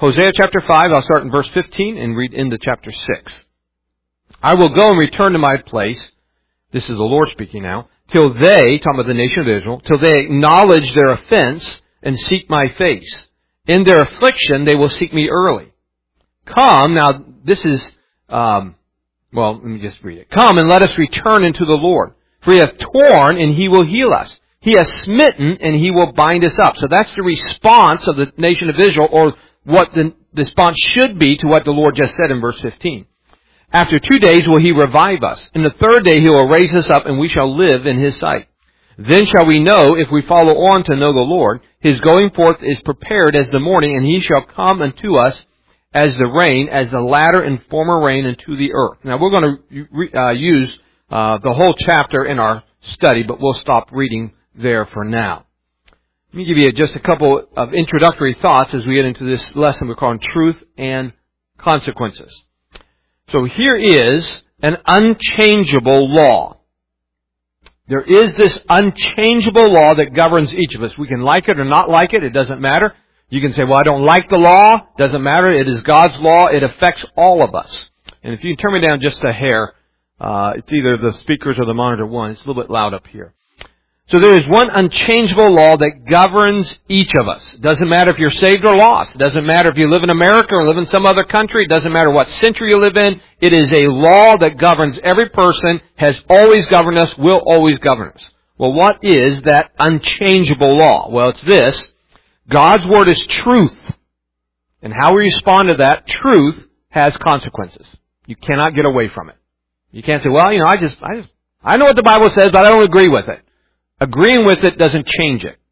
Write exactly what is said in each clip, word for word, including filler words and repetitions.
Hosea chapter five, I'll start in verse fifteen and read into chapter six. I will go and return to my place. This is the Lord speaking now. Till they, talking about the nation of Israel, till they acknowledge their offense and seek my face. In their affliction, they will seek me early. Come, now this is, um, well, let me just read it. Come and let us return unto the Lord. For he hath torn and he will heal us. He has smitten and he will bind us up. So that's the response of the nation of Israel, or what the response should be to what the Lord just said in verse fifteen. After two days will he revive us. And the third day he will raise us up, and we shall live in his sight. Then shall we know, if we follow on to know the Lord, his going forth is prepared as the morning, and he shall come unto us as the rain, as the latter and former rain unto the earth. Now we're going to uh, use uh, the whole chapter in our study, but we'll stop reading there for now. Let me give you just a couple of introductory thoughts as we get into this lesson we're calling Truth and Consequences. So here is an unchangeable law. There is this unchangeable law that governs each of us. We can like it or not like it. It doesn't matter. You can say, well, I don't like the law. Doesn't matter. It is God's law. It affects all of us. And if you can turn me down just a hair, uh, it's either the speakers or the monitor one. It's a little bit loud up here. So there is one unchangeable law that governs each of us. It doesn't matter if you're saved or lost. It doesn't matter if you live in America or live in some other country. It doesn't matter what century you live in. It is a law that governs every person, has always governed us, will always govern us. Well, what is that unchangeable law? Well, it's this. God's Word is truth. And how we respond to that truth has consequences. You cannot get away from it. You can't say, well, you know, I just, I just, I know what the Bible says, but I don't agree with it. Agreeing with it doesn't change it.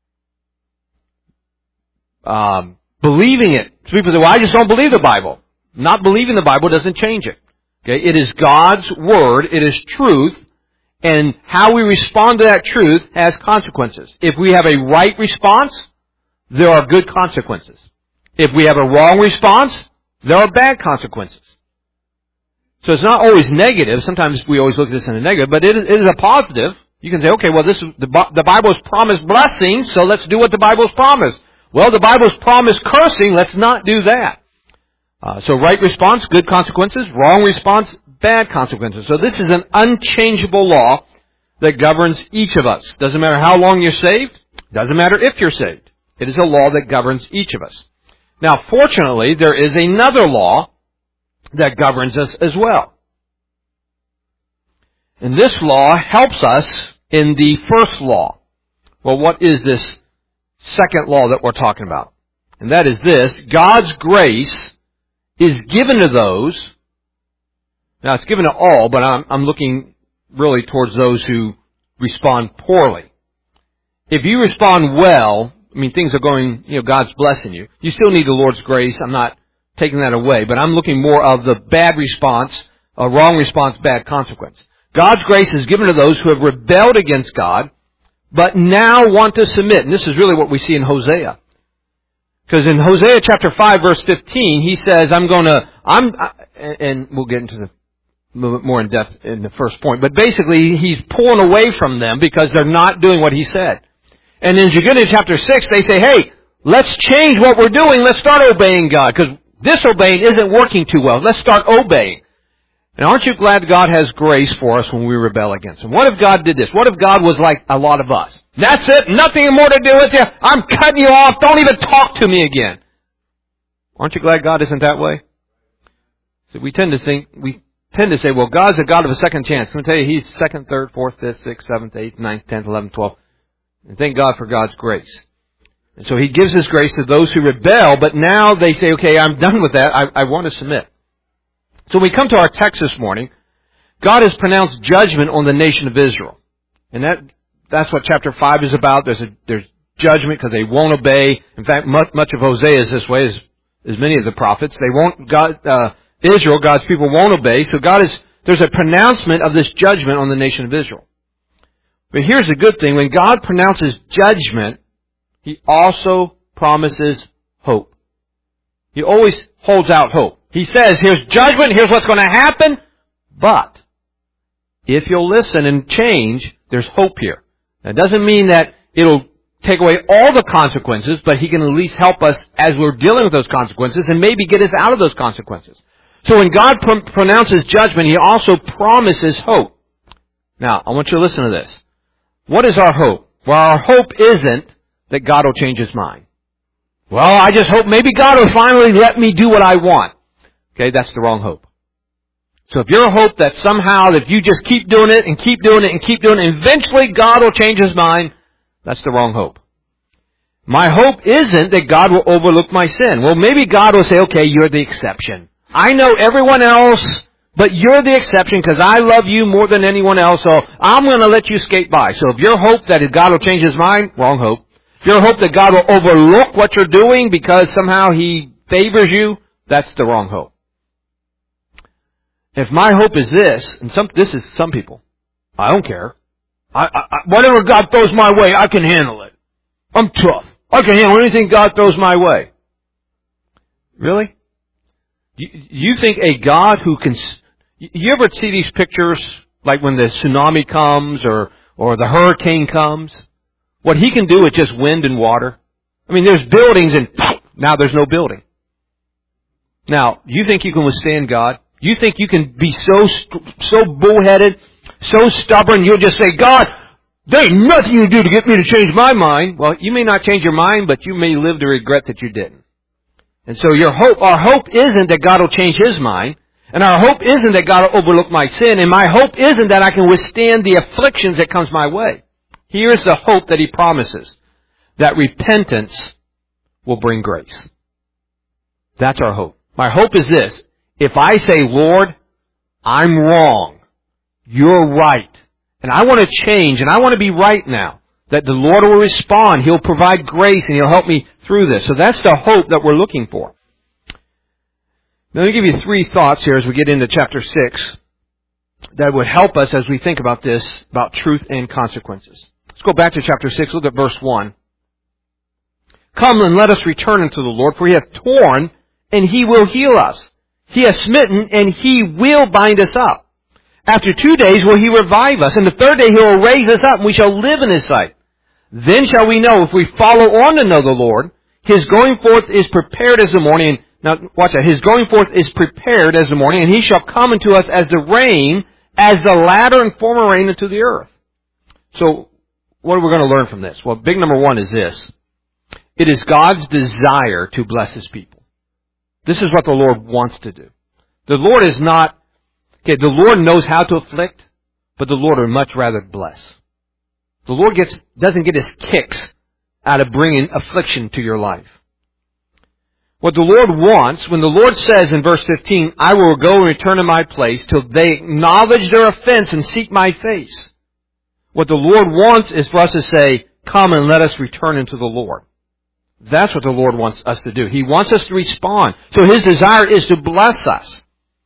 Um, believing it. People say, well, I just don't believe the Bible. Not believing the Bible doesn't change it. Okay? It is God's Word. It is truth. And how we respond to that truth has consequences. If we have a right response, there are good consequences. If we have a wrong response, there are bad consequences. So it's not always negative. Sometimes we always look at this in a negative, but it is, it is a positive. You can say, okay, well, this is, the, the Bible's promised blessings, so let's do what the Bible's promised. Well, the Bible's promised cursing, let's not do that. Uh, so right response, good consequences. Wrong response, bad consequences. So this is an unchangeable law that governs each of us. Doesn't matter how long you're saved. Doesn't matter if you're saved. It is a law that governs each of us. Now, fortunately, there is another law that governs us as well. And this law helps us in the first law. Well, what is this second law that we're talking about? And that is this. God's grace is given to those. Now, it's given to all, but I'm, I'm looking really towards those who respond poorly. If you respond well, I mean, things are going, you know, God's blessing you. You still need the Lord's grace. I'm not taking that away, but I'm looking more of the bad response, a wrong response, bad consequence. God's grace is given to those who have rebelled against God, but now want to submit. And this is really what we see in Hosea. Because in Hosea chapter five, verse fifteen, he says, I'm going to, I'm, and we'll get into the, a little bit more in depth in the first point, but basically he's pulling away from them because they're not doing what he said. And as you get into chapter six, they say, hey, let's change what we're doing. Let's start obeying God, because disobeying isn't working too well. Let's start obeying. And aren't you glad God has grace for us when we rebel against Him? What if God did this? What if God was like a lot of us? That's it. Nothing more to do with you. I'm cutting you off. Don't even talk to me again. Aren't you glad God isn't that way? So we tend to think, we tend to say, well, God's a God of a second chance. Let me tell you, He's second, third, fourth, fifth, sixth, seventh, eighth, ninth, tenth, eleventh, twelfth. And thank God for God's grace. And so He gives His grace to those who rebel, but now they say, okay, I'm done with that. I, I want to submit. So when we come to our text this morning, God has pronounced judgment on the nation of Israel. And that that's what chapter five is about. There's a, there's judgment because they won't obey. In fact, much, much of Hosea is this way, as, as many of the prophets. They won't, God, uh, Israel, God's people won't obey. So God is, there's a pronouncement of this judgment on the nation of Israel. But here's the good thing. When God pronounces judgment, He also promises hope. He always holds out hope. He says, here's judgment, here's what's going to happen, but if you'll listen and change, there's hope here. That doesn't mean that it'll take away all the consequences, but He can at least help us as we're dealing with those consequences and maybe get us out of those consequences. So when God pr- pronounces judgment, He also promises hope. Now, I want you to listen to this. What is our hope? Well, our hope isn't that God will change His mind. Well, I just hope maybe God will finally let me do what I want. Okay, that's the wrong hope. So if your hope that somehow if you just keep doing it and keep doing it and keep doing it, eventually God will change His mind, that's the wrong hope. My hope isn't that God will overlook my sin. Well, maybe God will say, okay, you're the exception. I know everyone else, but you're the exception because I love you more than anyone else, so I'm going to let you skate by. So if your hope that God will change His mind, wrong hope. If your hope that God will overlook what you're doing because somehow He favors you, that's the wrong hope. If my hope is this, and some this is some people, I don't care. I, I, whatever God throws my way, I can handle it. I'm tough. I can handle anything God throws my way. Really? You, you think a God who can... You ever see these pictures, like when the tsunami comes or, or the hurricane comes? What He can do with just wind and water? I mean, there's buildings and now there's no building. Now, you think you can withstand God? You think you can be so so bullheaded, so stubborn, you'll just say, God, there ain't nothing you can do to get me to change my mind. Well, you may not change your mind, but you may live to regret that you didn't. And so your hope, our hope isn't that God will change His mind. And our hope isn't that God will overlook my sin. And my hope isn't that I can withstand the afflictions that comes my way. Here's the hope that He promises. That repentance will bring grace. That's our hope. My hope is this. If I say, Lord, I'm wrong, you're right, and I want to change, and I want to be right now, that the Lord will respond, He'll provide grace, and He'll help me through this. So that's the hope that we're looking for. Now, let me give you three thoughts here as we get into chapter six that would help us as we think about this, about truth and consequences. Let's go back to chapter six, look at verse one. Come and let us return unto the Lord, for He hath torn, and He will heal us. He has smitten, and He will bind us up. After two days will He revive us, and the third day He will raise us up, and we shall live in His sight. Then shall we know, if we follow on to know the Lord, His going forth is prepared as the morning. Now, watch that. His going forth is prepared as the morning, and He shall come unto us as the rain, as the latter and former rain into the earth. So, what are we going to learn from this? Well, big number one is this. It is God's desire to bless His people. This is what the Lord wants to do. The Lord is not, okay, the Lord knows how to afflict, but the Lord would much rather bless. The Lord gets, doesn't get His kicks out of bringing affliction to your life. What the Lord wants, when the Lord says in verse fifteen, I will go and return to my place till they acknowledge their offense and seek my face. What the Lord wants is for us to say, come and let us return unto the Lord. That's what the Lord wants us to do. He wants us to respond. So His desire is to bless us.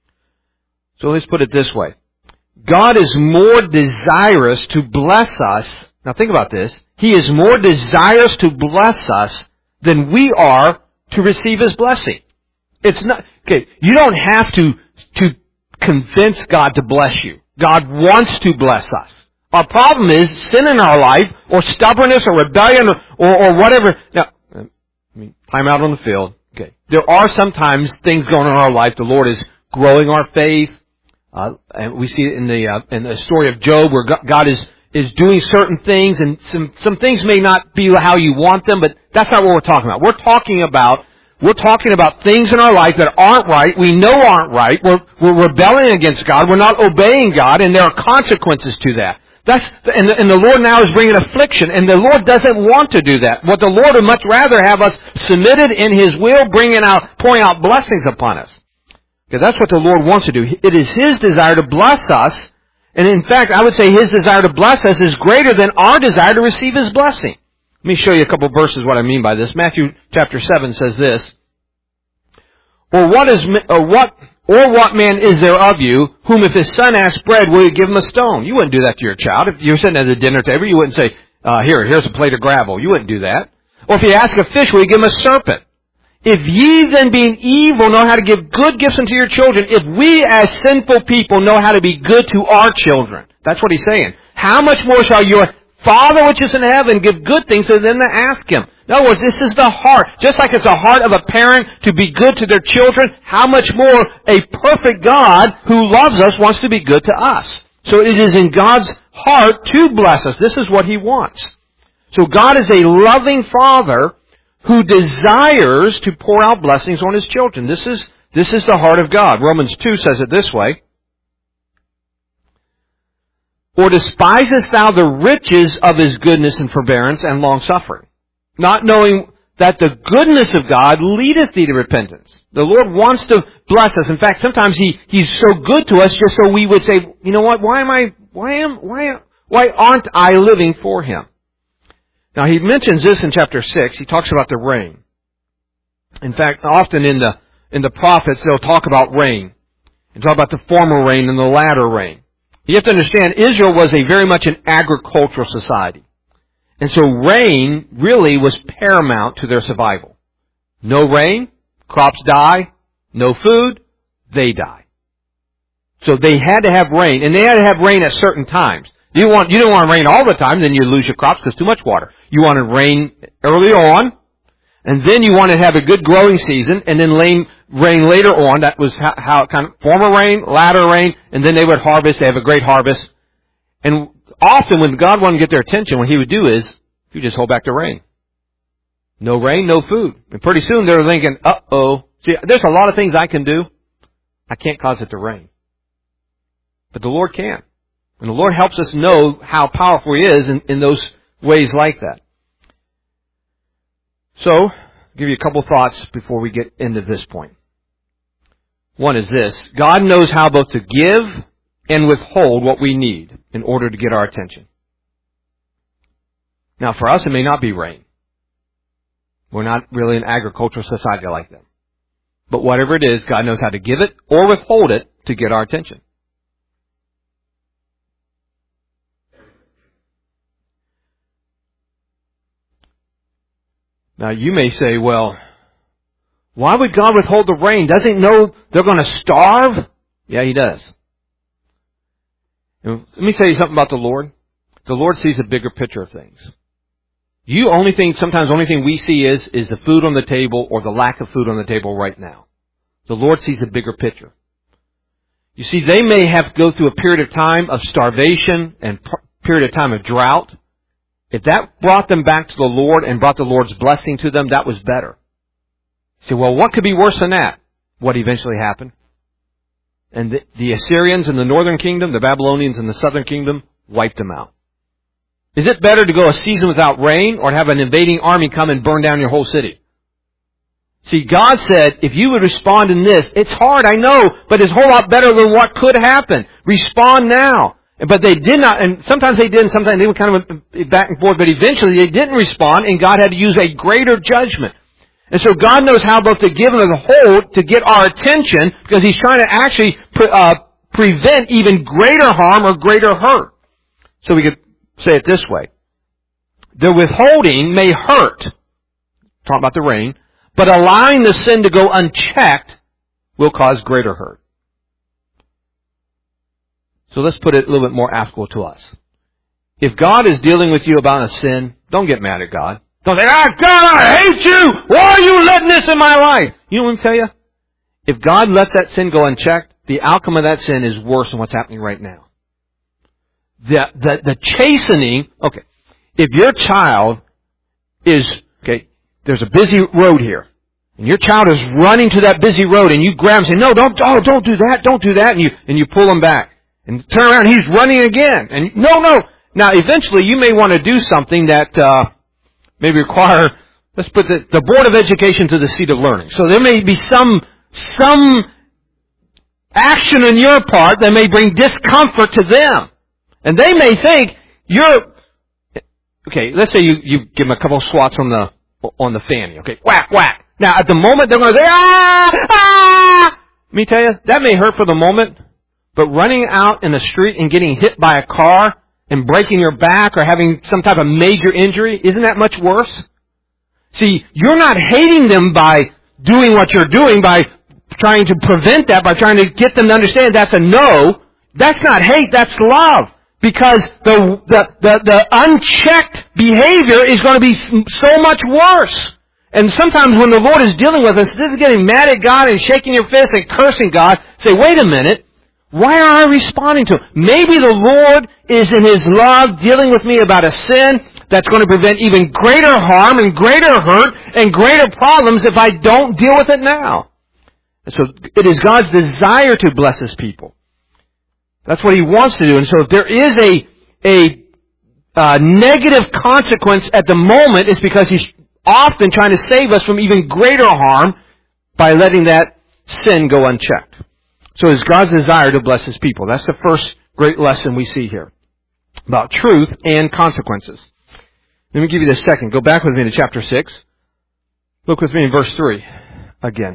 So let's put it this way. God is more desirous to bless us. Now think about this. He is more desirous to bless us than we are to receive His blessing. It's not, okay, you don't have to, to convince God to bless you. God wants to bless us. Our problem is sin in our life, or stubbornness, or rebellion, or, or whatever. Now, I mean, time out on the field. Okay. There are sometimes things going on in our life. The Lord is growing our faith. Uh, and we see it in the, uh, in the story of Job where God is, is doing certain things, and some, some things may not be how you want them, but that's not what we're talking about. We're talking about, we're talking about things in our life that aren't right, we know aren't right, we're, we're rebelling against God, we're not obeying God, and there are consequences to that. That's, and the, and the Lord now is bringing affliction, and the Lord doesn't want to do that. What the Lord would much rather have us submitted in His will, bringing out, pouring out blessings upon us. Because that's what the Lord wants to do. It is His desire to bless us, and in fact, I would say His desire to bless us is greater than our desire to receive His blessing. Let me show you a couple of verses what I mean by this. Matthew chapter seven says this, Or what is, or what, or what man is there of you, whom if his son asks bread, will you give him a stone? You wouldn't do that to your child. If you're sitting at the dinner table, you wouldn't say, uh, here, here's a plate of gravel. You wouldn't do that. Or if he asks a fish, will you give him a serpent? If ye then being evil know how to give good gifts unto your children, if we as sinful people know how to be good to our children, that's what he's saying. How much more shall your Father which is in heaven, give good things to them that ask Him. In other words, this is the heart. Just like it's the heart of a parent to be good to their children, how much more a perfect God who loves us wants to be good to us. So it is in God's heart to bless us. This is what He wants. So God is a loving Father who desires to pour out blessings on His children. This is, this is the heart of God. Romans two says it this way. Or despisest thou the riches of His goodness and forbearance and long-suffering, not knowing that the goodness of God leadeth thee to repentance. The Lord wants to bless us. In fact, sometimes He, He's so good to us just so we would say, you know what, why am I, why am, why, why aren't I living for Him? Now, He mentions this in chapter six. He talks about the rain. In fact, often in the, in the prophets, they'll talk about rain. And talk about the former rain and the latter rain. You have to understand, Israel was a very much an agricultural society. And so rain really was paramount to their survival. No rain, crops die. No food, they die. So they had to have rain, and they had to have rain at certain times. You want, you don't want rain all the time, then you lose your crops because too much water. You wanted rain early on, and then you wanted to have a good growing season, and then rain, rain later on. That was how, how it kind of, former rain, latter rain, and then they would harvest. They have a great harvest. And often when God wanted to get their attention, what He would do is, He would just hold back the rain. No rain, no food. And pretty soon they were thinking, uh-oh. See, there's a lot of things I can do. I can't cause it to rain. But the Lord can. And the Lord helps us know how powerful He is in, in those ways like that. So, I'll give you a couple thoughts before we get into this point. One is this. God knows how both to give and withhold what we need in order to get our attention. Now, for us, it may not be rain. We're not really an agricultural society like them. But whatever it is, God knows how to give it or withhold it to get our attention. Now, you may say, well, why would God withhold the rain? Doesn't He know they're going to starve? Yeah, He does. And let me tell you something about the Lord. The Lord sees a bigger picture of things. You only think, sometimes the only thing we see is, is the food on the table or the lack of food on the table right now. The Lord sees a bigger picture. You see, they may have to go through a period of time of starvation and a period of time of drought. If that brought them back to the Lord and brought the Lord's blessing to them, that was better. You say, well, what could be worse than that? What eventually happened? And the, the Assyrians in the northern kingdom, the Babylonians in the southern kingdom, wiped them out. Is it better to go a season without rain or to have an invading army come and burn down your whole city? See, God said, if you would respond in this, it's hard, I know, but it's a whole lot better than what could happen. Respond now. But they did not, and sometimes they did, and sometimes they were kind of back and forth, but eventually they didn't respond, and God had to use a greater judgment. And so God knows how both to give and to hold to get our attention, because He's trying to actually pre- uh, prevent even greater harm or greater hurt. So we could say it this way. The withholding may hurt, talking about the rain, but allowing the sin to go unchecked will cause greater hurt. So let's put it a little bit more applicable to us. If God is dealing with you about a sin, don't get mad at God. Don't say, ah, God, I hate you! Why are you letting this in my life? You know what I'm telling you? If God lets that sin go unchecked, the outcome of that sin is worse than what's happening right now. The, the, the chastening, okay, if your child is, okay, there's a busy road here, and your child is running to that busy road, and you grab him and say, no, don't, oh, don't do that, don't do that, and you, and you pull him back. And turn around, he's running again. And no, no. Now, eventually, you may want to do something that uh may require, let's put the, the Board of Education to the seat of learning. So there may be some some action on your part that may bring discomfort to them. And they may think you're, okay, let's say you, you give them a couple of swats on the on the fanny. Okay, whack, whack. Now, at the moment, they're going to say, ah, ah. Let me tell you, that may hurt for the moment. But running out in the street and getting hit by a car and breaking your back or having some type of major injury, isn't that much worse? See, you're not hating them by doing what you're doing, by trying to prevent that, by trying to get them to understand that's a no. That's not hate, that's love. Because the, the, the, the unchecked behavior is going to be so much worse. And sometimes when the Lord is dealing with us, this is getting mad at God and shaking your fist and cursing God. Say, wait a minute. Why aren't I responding to Him? Maybe the Lord is in His love dealing with me about a sin that's going to prevent even greater harm and greater hurt and greater problems if I don't deal with it now. And so it is God's desire to bless His people. That's what He wants to do. And so if there is a, a, uh, negative consequence at the moment, it's because He's often trying to save us from even greater harm by letting that sin go unchecked. So it's God's desire to bless His people. That's the first great lesson we see here about truth and consequences. Let me give you the second. Go back with me to chapter six. Look with me in verse three again.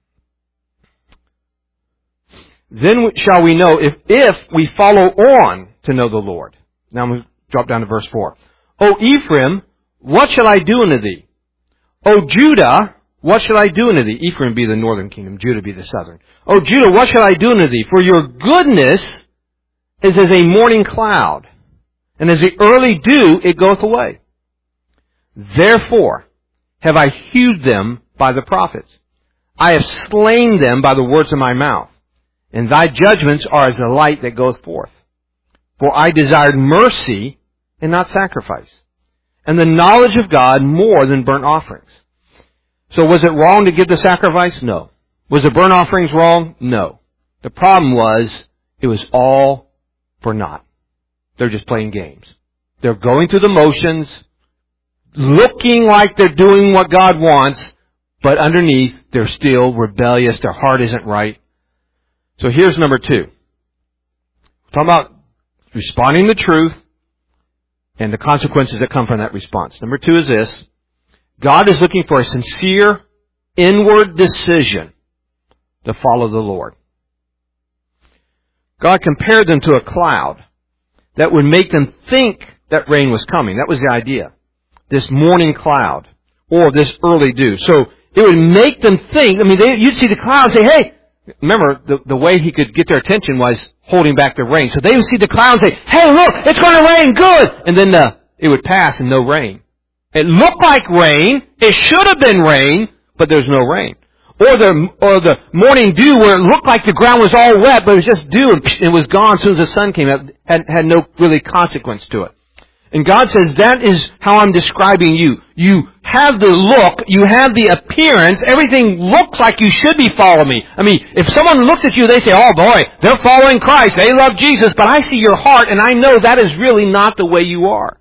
Then shall we know if, if we follow on to know the Lord. Now we drop down to verse four. O Ephraim, what shall I do unto thee? O Judah, what shall I do unto thee? Ephraim be the northern kingdom, Judah be the southern. O Judah, what shall I do unto thee? For your goodness is as a morning cloud, and as the early dew it goeth away. Therefore have I hewed them by the prophets. I have slain them by the words of my mouth. And thy judgments are as the light that goeth forth. For I desired mercy and not sacrifice, and the knowledge of God more than burnt offerings. So was it wrong to give the sacrifice? No. Was the burnt offerings wrong? No. The problem was, it was all for naught. They're just playing games. They're going through the motions, looking like they're doing what God wants, but underneath, they're still rebellious, their heart isn't right. So here's number two. We're talking about responding to truth and the consequences that come from that response. Number two is this. God is looking for a sincere, inward decision to follow the Lord. God compared them to a cloud that would make them think that rain was coming. That was the idea. This morning cloud or this early dew. So it would make them think, I mean, they, you'd see the cloud and say, hey, remember, the, the way he could get their attention was holding back the rain. So they would see the cloud and say, hey, look, it's going to rain, good! And then the, it would pass and no rain. It looked like rain, it should have been rain, but there's no rain. Or the, or the morning dew where it looked like the ground was all wet, but it was just dew and it was gone as soon as the sun came out. Had, had no really consequence to it. And God says, that is how I'm describing you. You have the look, you have the appearance, everything looks like you should be following me. I mean, if someone looks at you, they say, oh boy, they're following Christ, they love Jesus, but I see your heart and I know that is really not the way you are.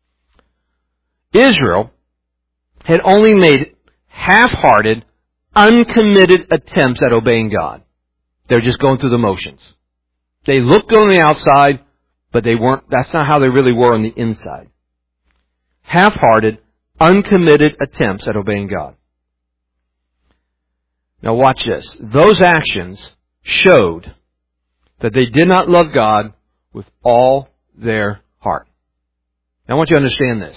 Israel had only made half-hearted, uncommitted attempts at obeying God. They're just going through the motions. They look good on the outside, but they weren't, that's not how they really were on the inside. Half-hearted, uncommitted attempts at obeying God. Now watch this. Those actions showed that they did not love God with all their heart. Now I want you to understand this.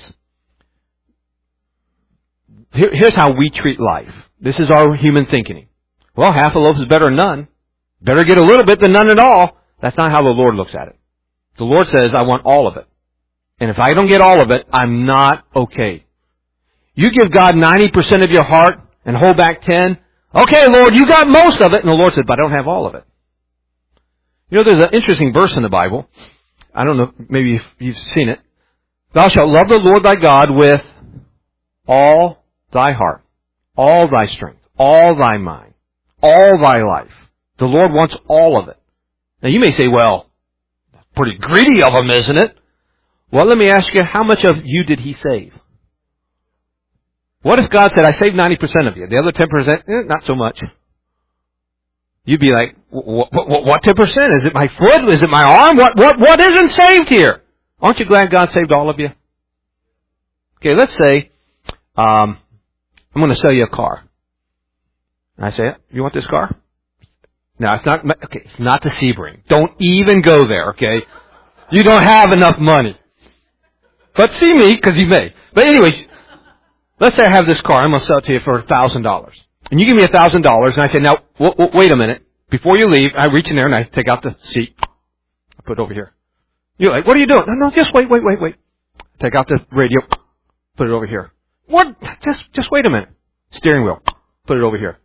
Here, here's how we treat life. This is our human thinking. Well, half a loaf is better than none. Better get a little bit than none at all. That's not how the Lord looks at it. The Lord says, I want all of it. And if I don't get all of it, I'm not okay. You give God ninety percent of your heart and hold back ten. Okay, Lord, you got most of it. And the Lord said, but I don't have all of it. You know, there's an interesting verse in the Bible. I don't know, maybe you've seen it. Thou shalt love the Lord thy God with all thy heart, all thy strength, all thy mind, all thy life. The Lord wants all of it. Now you may say, well, pretty greedy of him, isn't it? Well, let me ask you, how much of you did he save? What if God said, I saved ninety percent of you, the other ten percent, eh, not so much? You'd be like, what, what, what ten percent? Is it my foot? Is it my arm? What, what, what isn't saved here? Aren't you glad God saved all of you? Okay, let's say, um, I'm going to sell you a car. And I say, you want this car? No, it's not, okay, it's not the Sebring. Don't even go there, okay? You don't have enough money. But see me, because you may. But anyways, let's say I have this car. I'm going to sell it to you for one thousand dollars. And you give me one thousand dollars, and I say, now, w- w- wait a minute. Before you leave, I reach in there and I take out the seat. I put it over here. You're like, what are you doing? No, no, just wait, wait, wait, wait. Take out the radio, put it over here. What? Just, just wait a minute. Steering wheel, put it over here.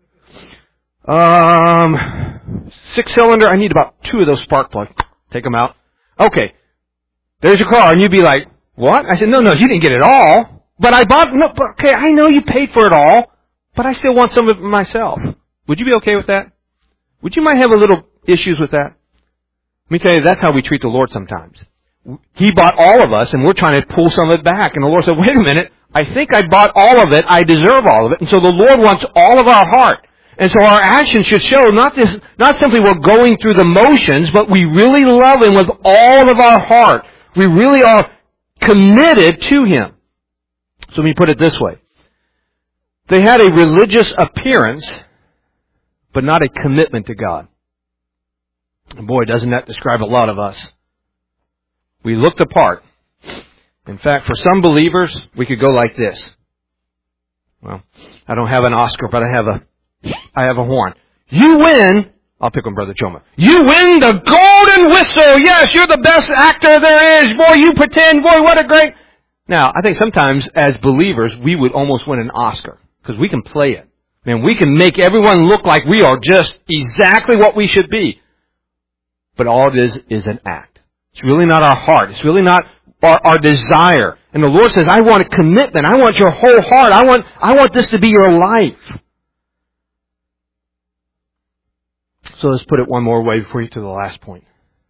Um, six cylinder, I need about two of those spark plugs. Take them out. Okay. There's your car. And you'd be like, what? I said, no, no, you didn't get it all. But I bought, no, but, okay, I know you paid for it all, but I still want some of it myself. Would you be okay with that? Would you might have a little issues with that? Let me tell you, that's how we treat the Lord sometimes. He bought all of us, and we're trying to pull some of it back. And the Lord said, wait a minute, I think I bought all of it. I deserve all of it. And so the Lord wants all of our heart. And so our actions should show not this, not simply we're going through the motions, but we really love Him with all of our heart. We really are committed to Him. So let me put it this way. They had a religious appearance, but not a commitment to God. And boy, doesn't that describe a lot of us. We look the part. In fact, for some believers, we could go like this. Well, I don't have an Oscar, but I have a, I have a horn. You win. I'll pick on Brother Choma. You win the golden whistle. Yes, you're the best actor there is. Boy, you pretend. Boy, what a great. Now, I think sometimes as believers, we would almost win an Oscar because we can play it. Man, we can make everyone look like we are just exactly what we should be. But all it is is an act. It's really not our heart. It's really not our, our desire. And the Lord says, I want a commitment. I want your whole heart. I want, I want this to be your life. So let's put it one more way before you get to the last point.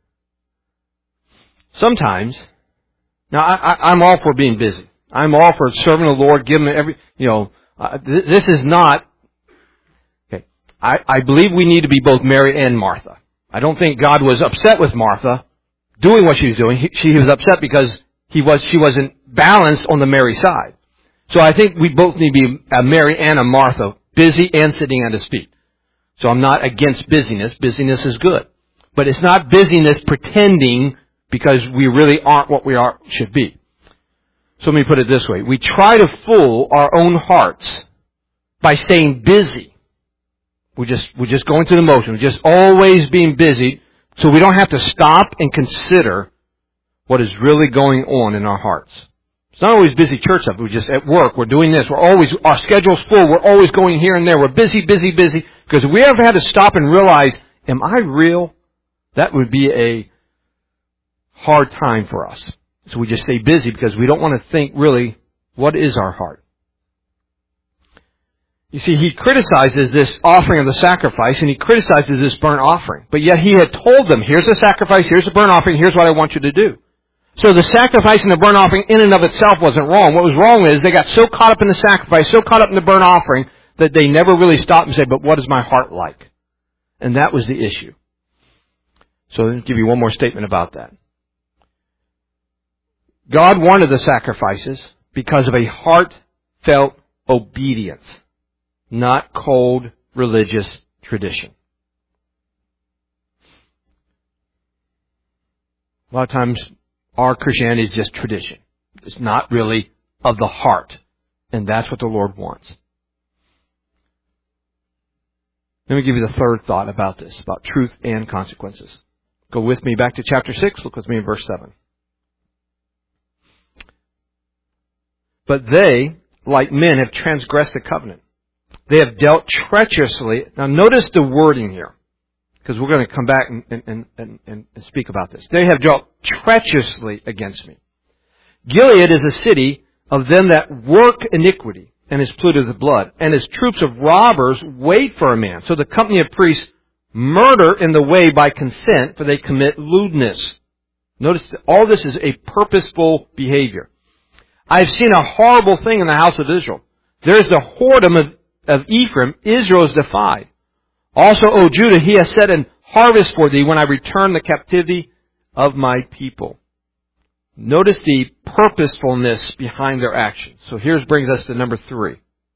Sometimes, now I, I, I'm all for being busy. I'm all for serving the Lord, giving every, you know, uh, th- this is not, okay, I, I believe we need to be both Mary and Martha. I don't think God was upset with Martha doing what she was doing. He, she was upset because he was, she wasn't balanced on the Mary side. So I think we both need to be a Mary and a Martha, busy and sitting at His feet. So I'm not against busyness. Busyness is good. But it's not busyness pretending because we really aren't what we are should be. So let me put it this way. We try to fool our own hearts by staying busy. We just, we're just going through the motion. We're just always being busy so we don't have to stop and consider what is really going on in our hearts. It's not always busy church stuff. We're just at work. We're doing this. We're always, our schedule's full. We're always going here and there. We're busy, busy, busy. Because if we ever had to stop and realize, am I real? That would be a hard time for us. So we just stay busy because we don't want to think really, what is our heart? You see, he criticizes this offering of the sacrifice, and he criticizes this burnt offering. But yet he had told them, here's the sacrifice, here's the burnt offering, here's what I want you to do. So the sacrifice and the burnt offering in and of itself wasn't wrong. What was wrong is they got so caught up in the sacrifice, so caught up in the burnt offering, that they never really stopped and said, but what is my heart like? And that was the issue. So let me give you one more statement about that. God wanted the sacrifices because of a heartfelt obedience, not cold religious tradition. A lot of times our Christianity is just tradition. It's not really of the heart. And that's what the Lord wants. Let me give you the third thought about this, about truth and consequences. Go with me back to chapter six. Look with me in verse seven. But they, like men, have transgressed the covenant. They have dealt treacherously. Now notice the wording here, because we're going to come back and, and, and, and, and speak about this. They have dealt treacherously against me. Gilead is a city of them that work iniquity, and is polluted with blood. And his troops of robbers wait for a man. So the company of priests murder in the way by consent, for they commit lewdness. Notice that all this is a purposeful behavior. I have seen a horrible thing in the house of Israel. There is the whoredom of, of Ephraim. Israel is defied. Also, O Judah, he has set an harvest for thee when I return the captivity of my people. Notice the purposefulness behind their actions. So here brings us to number three.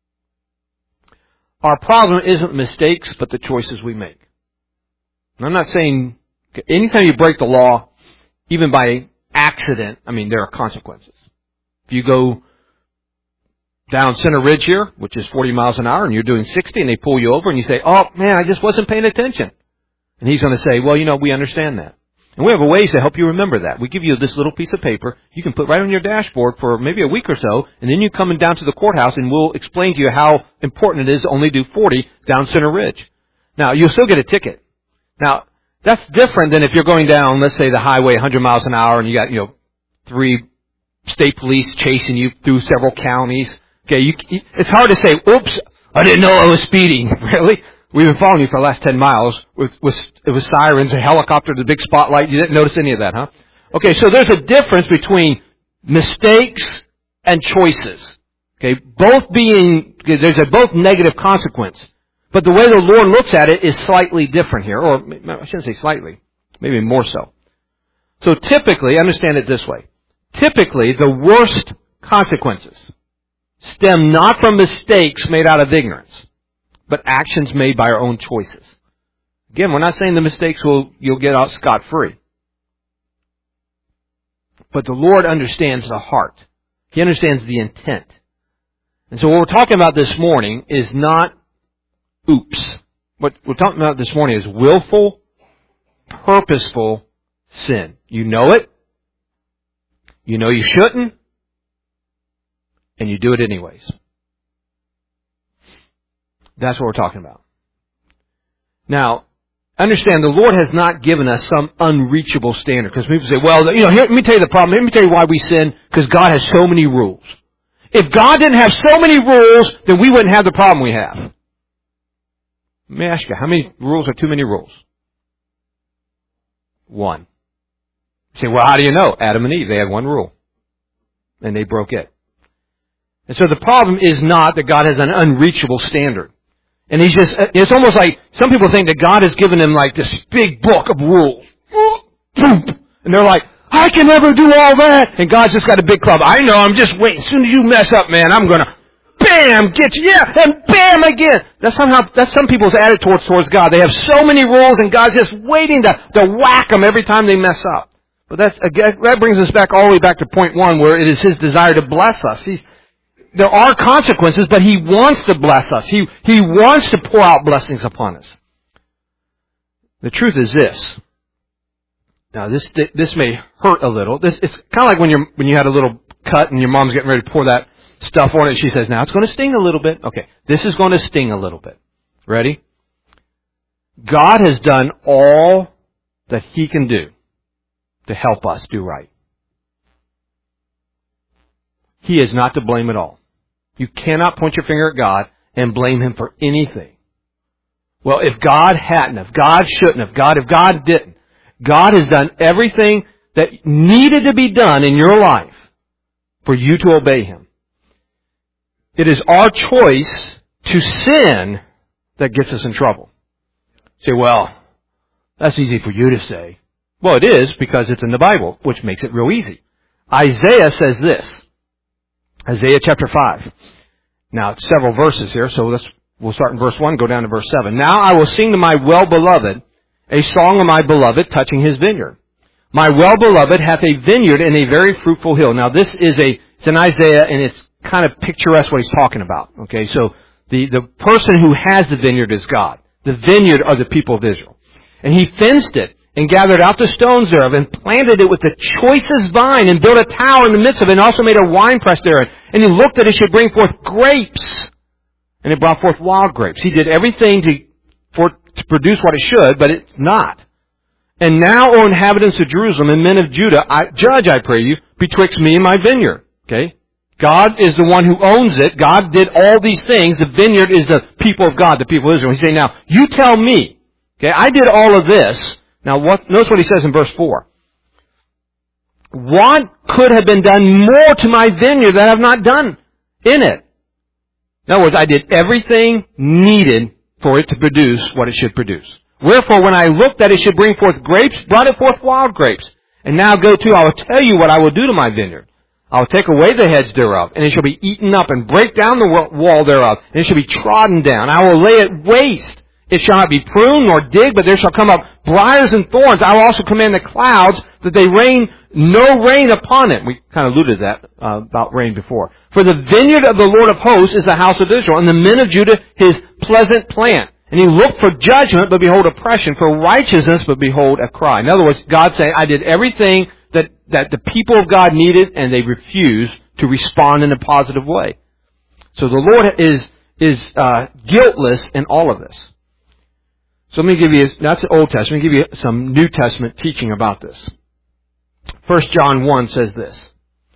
Our problem isn't mistakes, but the choices we make. And I'm not saying, anytime you break the law, even by accident, I mean, there are consequences. If you go down Center Ridge here, which is forty miles an hour, and you're doing sixty, and they pull you over, and you say, oh, man, I just wasn't paying attention. And he's going to say, well, you know, we understand that. And we have a ways to help you remember that. We give you this little piece of paper you can put right on your dashboard for maybe a week or so, and then you come down to the courthouse and we'll explain to you how important it is to only do forty down Center Ridge. Now, you'll still get a ticket. Now, that's different than if you're going down, let's say, the highway one hundred miles an hour and you got, you know, three state police chasing you through several counties. Okay, you, it's hard to say, oops, I didn't know I was speeding. Really? We've been following you for the last ten miles with, with, with sirens, a helicopter, the big spotlight. You didn't notice any of that, huh? Okay, so there's a difference between mistakes and choices. Okay, both being, there's a both negative consequence. But the way the Lord looks at it is slightly different here. Or I shouldn't say slightly, maybe more so. So typically, understand it this way. Typically, the worst consequences stem not from mistakes made out of ignorance, but actions made by our own choices. Again, we're not saying the mistakes will you'll get out scot-free. But the Lord understands the heart. He understands the intent. And so what we're talking about this morning is not oops. What we're talking about this morning is willful, purposeful sin. You know it. You know you shouldn't. And you do it anyways. That's what we're talking about. Now, understand the Lord has not given us some unreachable standard. Because people say, well, you know, here, let me tell you the problem. Let me tell you why we sin. Because God has so many rules. If God didn't have so many rules, then we wouldn't have the problem we have. Let me ask you, how many rules are too many rules? One. You say, well, how do you know? Adam and Eve, they had one rule. And they broke it. And so the problem is not that God has an unreachable standard. And he's just, it's almost like some people think that God has given them like this big book of rules. And they're like, I can never do all that. And God's just got a big club. I know, I'm just waiting. As soon as you mess up, man, I'm going to bam, get you, yeah, and bam again. That's somehow, that's some people's attitude towards, towards God. They have so many rules and God's just waiting to, to whack them every time they mess up. But that's, again, that brings us back all the way back to point one where it is His desire to bless us. He's, There are consequences, but He wants to bless us. He, he wants to pour out blessings upon us. The truth is this. Now, this, this may hurt a little. This, it's kind of like when you're, when you had a little cut and your mom's getting ready to pour that stuff on it. She says, now it's going to sting a little bit. Okay. This is going to sting a little bit. Ready? God has done all that He can do to help us do right. He is not to blame at all. You cannot point your finger at God and blame Him for anything. Well, if God hadn't, if God shouldn't have, God, if God didn't, God has done everything that needed to be done in your life for you to obey Him. It is our choice to sin that gets us in trouble. You say, well, that's easy for you to say. Well, it is because it's in the Bible, which makes it real easy. Isaiah says this. Isaiah chapter five. Now, it's several verses here, so let's, we'll start in verse one, go down to verse seven. Now I will sing to my well-beloved a song of my beloved touching his vineyard. My well-beloved hath a vineyard in a very fruitful hill. Now, this is a, it's in Isaiah, and it's kind of picturesque what he's talking about. Okay, so the, the person who has the vineyard is God. The vineyard are the people of Israel. And He fenced it, and gathered out the stones thereof, and planted it with the choicest vine, and built a tower in the midst of it, and also made a winepress therein. And He looked that it should bring forth grapes, and it brought forth wild grapes. He did everything to, for, to produce what it should, but it's not. And now, O inhabitants of Jerusalem and men of Judah, I, judge, I pray you, betwixt me and my vineyard. Okay? God is the one who owns it. God did all these things. The vineyard is the people of God, the people of Israel. He's saying, now, you tell me. Okay, I did all of this. Now, what, notice what He says in verse four. What could have been done more to my vineyard that I have not done in it? In other words, I did everything needed for it to produce what it should produce. Wherefore, when I looked that it should bring forth grapes, brought it forth wild grapes. And now go to, I will tell you what I will do to my vineyard. I will take away the heads thereof, and it shall be eaten up, and break down the wall thereof, and it shall be trodden down. I will lay it waste. It shall not be pruned nor digged, but there shall come up briars and thorns. I will also command the clouds that they rain no rain upon it. We kind of alluded to that uh, about rain before. For the vineyard of the Lord of hosts is the house of Israel, and the men of Judah His pleasant plant. And he looked for judgment, but behold oppression, for righteousness, but behold a cry. In other words, God saying, I did everything that, that the people of God needed, and they refused to respond in a positive way. So the Lord is, is uh, guiltless in all of this. So let me give you, that's the Old Testament, let me give you some New Testament teaching about this. First John one says this.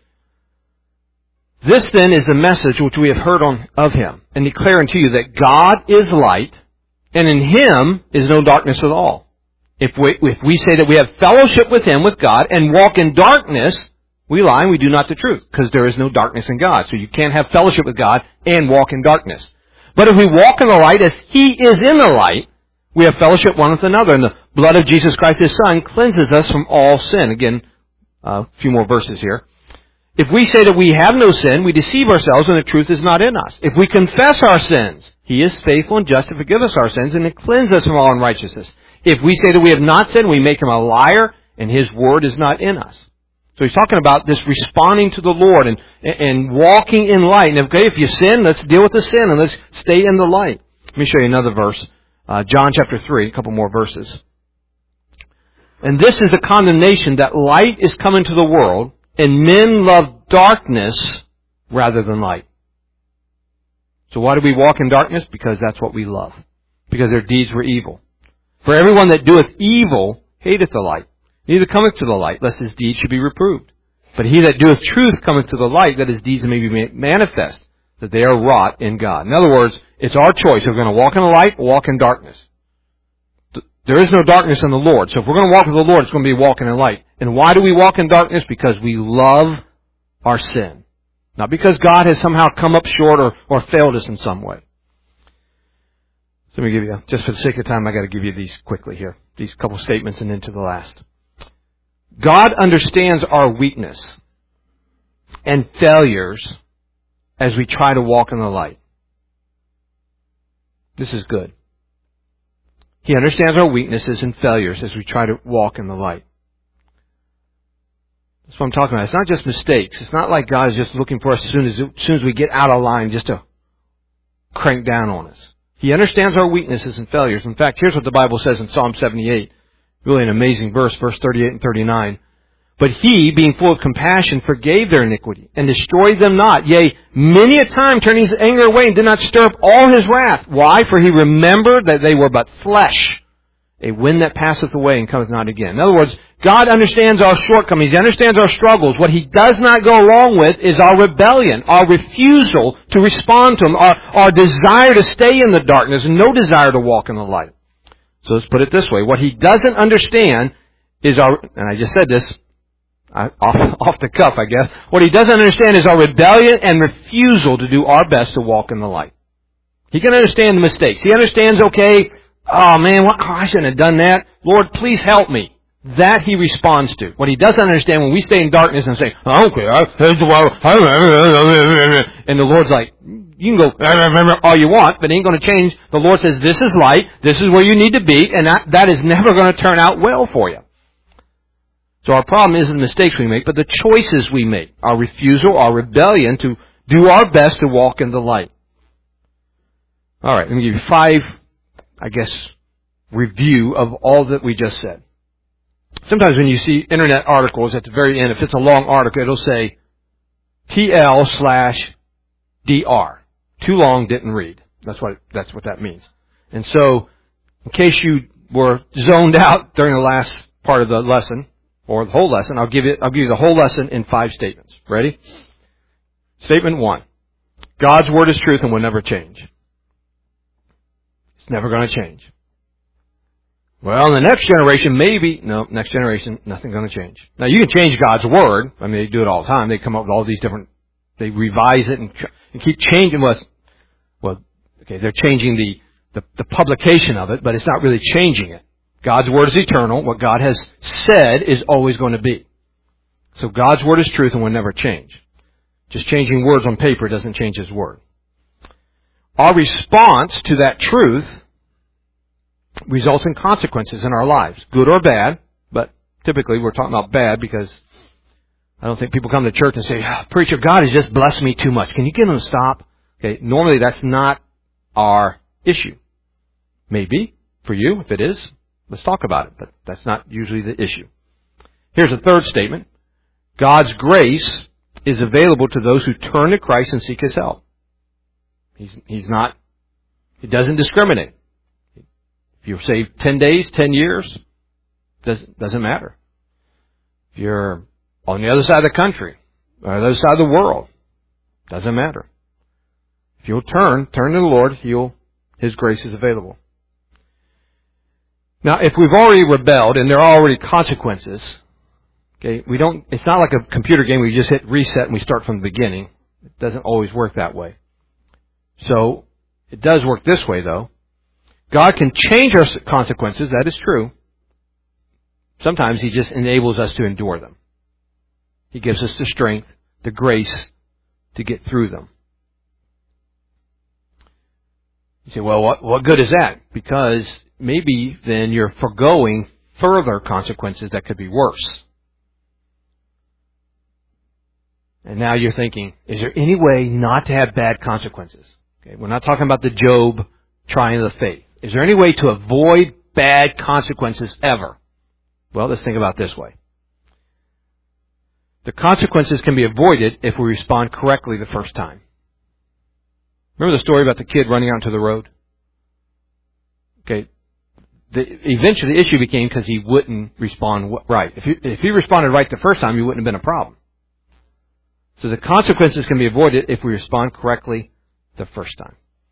This then is the message which we have heard on, of Him, and declare unto you that God is light, and in Him is no darkness at all. If we, if we say that we have fellowship with Him, with God, and walk in darkness, we lie and we do not the truth, because there is no darkness in God. So you can't have fellowship with God and walk in darkness. But if we walk in the light as He is in the light, we have fellowship one with another, and the blood of Jesus Christ, His Son, cleanses us from all sin. Again, uh, a few more verses here. If we say that we have no sin, we deceive ourselves and the truth is not in us. If we confess our sins, He is faithful and just to forgive us our sins and to cleanse us from all unrighteousness. If we say that we have not sinned, we make Him a liar and His word is not in us. So He's talking about this responding to the Lord and, and walking in light. And okay, if you sin, let's deal with the sin and let's stay in the light. Let me show you another verse. Uh, John chapter three, a couple more verses. And this is a condemnation that light is come into the world, and men love darkness rather than light. So why do we walk in darkness? Because that's what we love. Because their deeds were evil. For everyone that doeth evil hateth the light, neither cometh to the light, lest his deeds should be reproved. But he that doeth truth cometh to the light, that his deeds may be manifest, that they are wrought in God. In other words, it's our choice. If we're going to walk in the light or walk in darkness. There is no darkness in the Lord. So if we're going to walk with the Lord, it's going to be walking in light. And why do we walk in darkness? Because we love our sin. Not because God has somehow come up short or, or failed us in some way. So let me give you, just for the sake of time, I got to give you these quickly here. These couple statements and then to the last. God understands our weakness and failures as we try to walk in the light. This is good. He understands our weaknesses and failures as we try to walk in the light. That's what I'm talking about. It's not just mistakes. It's not like God is just looking for us as soon as, as soon as we get out of line just to crank down on us. He understands our weaknesses and failures. In fact, here's what the Bible says in Psalm seventy-eight. Really an amazing verse, verse thirty-eight and thirty-nine. But He, being full of compassion, forgave their iniquity, and destroyed them not. Yea, many a time turning His anger away, and did not stir up all His wrath. Why? For He remembered that they were but flesh, a wind that passeth away and cometh not again. In other words, God understands our shortcomings. He understands our struggles. What He does not go along with is our rebellion, our refusal to respond to Him, our, our desire to stay in the darkness, and no desire to walk in the light. So let's put it this way. What He doesn't understand is our, and I just said this, I, off, off the cuff, I guess. What He doesn't understand is our rebellion and refusal to do our best to walk in the light. He can understand the mistakes. He understands, okay, oh man, what, oh, I shouldn't have done that. Lord, please help me. That He responds to. What He doesn't understand when we stay in darkness and say, I don't care, here's the world, and the Lord's like, you can go all you want, but it ain't going to change. The Lord says, this is light, this is where you need to be, and that, that is never going to turn out well for you. So our problem isn't the mistakes we make, but the choices we make. Our refusal, our rebellion to do our best to walk in the light. All right, let me give you five, I guess, review of all that we just said. Sometimes when you see internet articles at the very end, if it's a long article, it'll say T L slash D R. Too long, didn't read. That's what, that's what that means. And so, in case you were zoned out during the last part of the lesson, or the whole lesson, I'll give you, I'll give you the whole lesson in five statements. Ready? Statement one. God's Word is truth and will never change. It's never going to change. Well, in the next generation, maybe. No, next generation, nothing going to change. Now, you can change God's Word. I mean, they do it all the time. They come up with all these different, they revise it and, and keep changing what, well, okay, they're changing the, the, the publication of it, but it's not really changing it. God's Word is eternal. What God has said is always going to be. So God's Word is truth and will never change. Just changing words on paper doesn't change His Word. Our response to that truth results in consequences in our lives, good or bad, but typically we're talking about bad because I don't think people come to church and say, oh, preacher, God has just blessed me too much. Can you get him to stop? Okay, normally that's not our issue. Maybe. For you, if it is, let's talk about it. But that's not usually the issue. Here's a third statement. God's grace is available to those who turn to Christ and seek His help. He's, he's not, He doesn't discriminate. If you're saved ten days, ten years, doesn't, doesn't matter. If you're on the other side of the country, or the other side of the world, doesn't matter. If you'll turn, turn to the Lord, He'll, His grace is available. Now, if we've already rebelled and there are already consequences, okay, we don't, it's not like a computer game where you just hit reset and we start from the beginning. It doesn't always work that way. So, it does work this way though. God can change our consequences, that is true. Sometimes He just enables us to endure them. He gives us the strength, the grace to get through them. You say, well, what, what good is that? Because maybe then you're foregoing further consequences that could be worse. And now you're thinking, is there any way not to have bad consequences? Okay, we're not talking about the Job trying of the faith. Is there any way to avoid bad consequences ever? Well, let's think about it this way. The consequences can be avoided if we respond correctly the first time. Remember the story about the kid running out into the road? Okay. The, eventually the issue became because he wouldn't respond right. If he, if he responded right the first time, he wouldn't have been a problem. So the consequences can be avoided if we respond correctly the first time.